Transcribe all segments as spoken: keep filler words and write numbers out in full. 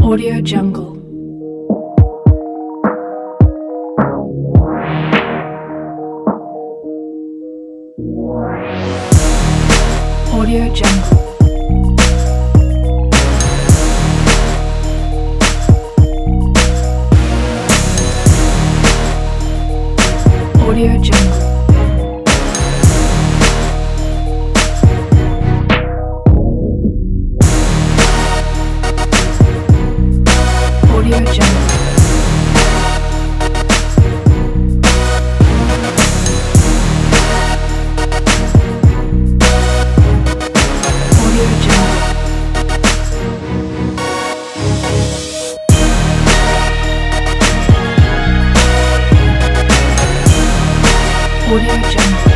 Audio Jungle. Audio Jungle. Audio Jungle. Audio Jungle. Audio Jungle. Audio Jungle.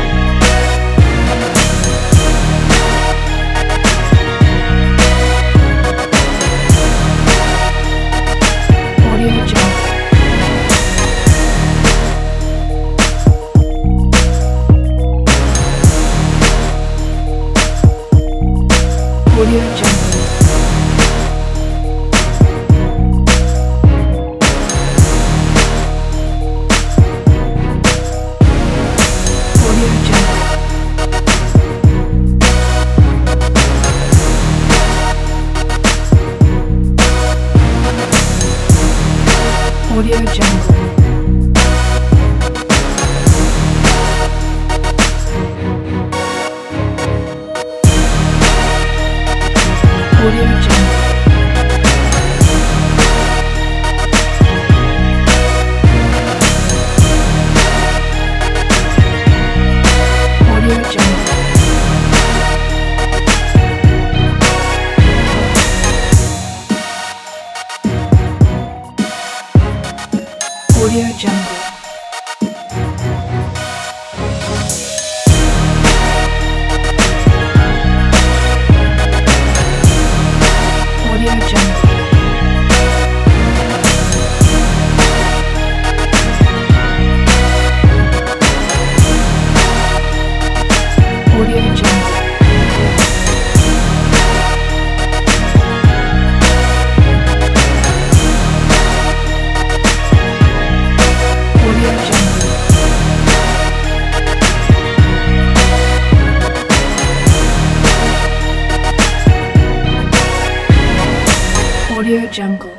Audio Jungle. Audio Jungle. Audio Jungle. Audio Jungle. Audio Jungle. Audio Jungle. Audio Jungle. Audio Jungle. Audio Jungle. Audio Jungle.